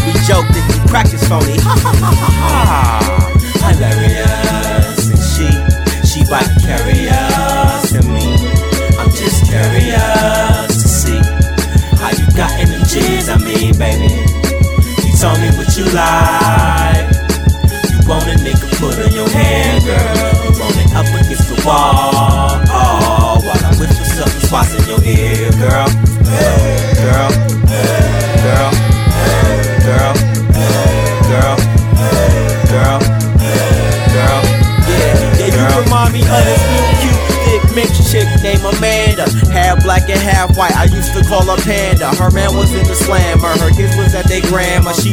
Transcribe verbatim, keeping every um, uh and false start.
We joke that you practice phony. Ha ha ha ha ha. Hilarious. And she, she vicarious in me. I'm just curious to see how you got in them G's. I mean, baby, you told me what you like.